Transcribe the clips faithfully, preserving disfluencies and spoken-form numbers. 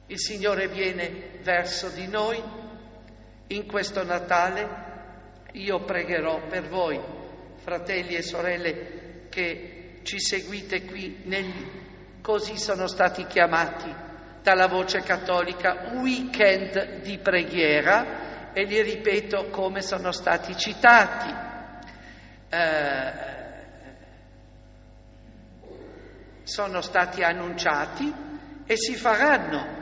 Il Signore viene verso di noi. In questo Natale io pregherò per voi, fratelli e sorelle, che ci seguite qui negli, così sono stati chiamati dalla voce cattolica, weekend di preghiera, e li ripeto come sono stati citati. Eh, sono stati annunciati e si faranno.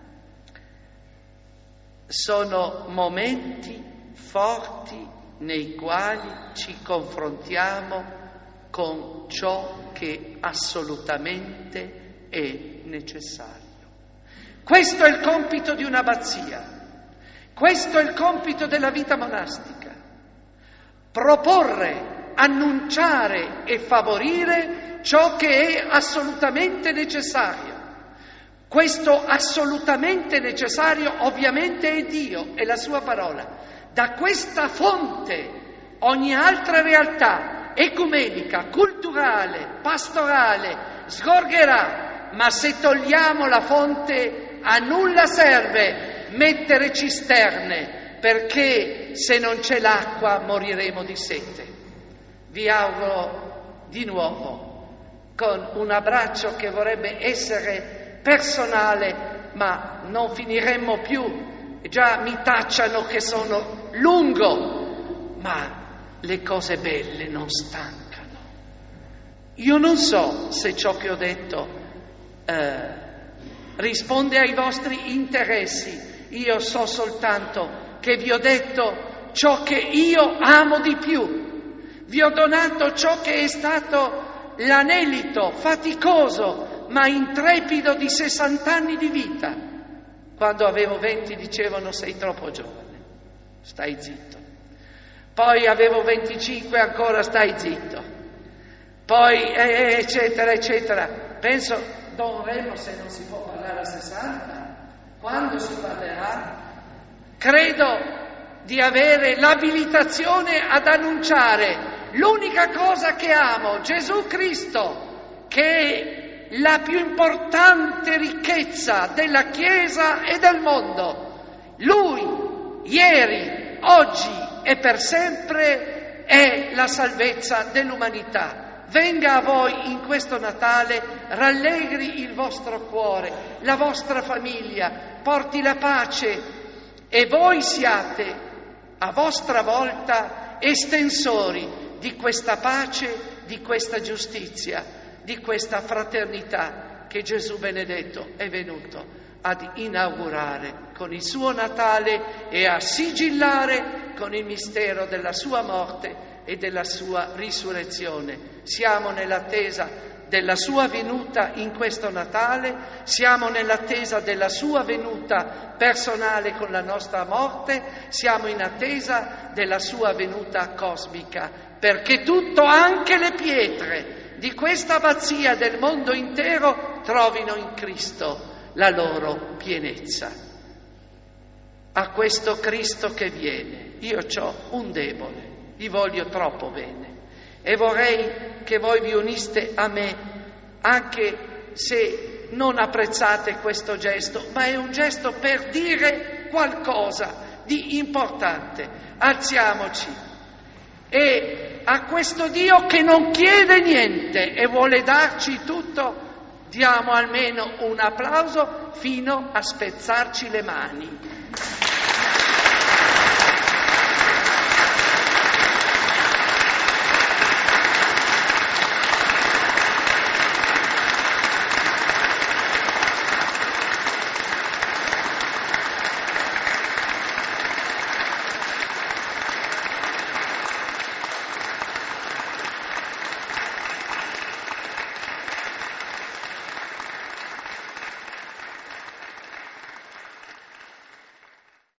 Sono momenti forti nei quali ci confrontiamo con ciò che assolutamente è necessario. Questo è il compito di un'abbazia, questo è il compito della vita monastica: proporre, annunciare e favorire ciò che è assolutamente necessario. Questo assolutamente necessario ovviamente è Dio, è la sua parola. Da questa fonte ogni altra realtà ecumenica, culturale, pastorale sgorgerà, ma se togliamo la fonte a nulla serve mettere cisterne, perché se non c'è l'acqua moriremo di sete. Vi auguro di nuovo, con un abbraccio che vorrebbe essere personale, ma non finiremmo più. Già mi tacciano che sono lungo, ma le cose belle non stancano. Io non so se ciò che ho detto eh, risponde ai vostri interessi. Io so soltanto che vi ho detto ciò che io amo di più. Vi ho donato ciò che è stato l'anelito faticoso ma intrepido di sessant'anni di vita. Quando avevo venti dicevano sei troppo giovane, stai zitto. Poi avevo venticinque, ancora stai zitto. Poi eh, eccetera eccetera. Penso, dovremmo, se non si può parlare a sessanta, quando si parlerà, credo di avere l'abilitazione ad annunciare l'unica cosa che amo, Gesù Cristo, che è la più importante ricchezza della Chiesa e del mondo. Lui, ieri, oggi e per sempre, è la salvezza dell'umanità. Venga a voi in questo Natale, rallegri il vostro cuore, la vostra famiglia, porti la pace e voi siate a vostra volta estensori di questa pace, di questa giustizia, di questa fraternità che Gesù benedetto è venuto ad inaugurare con il suo Natale e a sigillare con il mistero della sua morte e della sua risurrezione. Siamo nell'attesa della sua venuta in questo Natale, siamo nell'attesa della sua venuta personale con la nostra morte, siamo in attesa della sua venuta cosmica, perché tutto, anche le pietre di questa abbazia del mondo intero, trovino in Cristo la loro pienezza. A questo Cristo che viene, io c'ho un debole, gli voglio troppo bene e vorrei che voi vi uniste a me, anche se non apprezzate questo gesto, ma è un gesto per dire qualcosa di importante. Alziamoci e a questo Dio che non chiede niente e vuole darci tutto, diamo almeno un applauso fino a spezzarci le mani.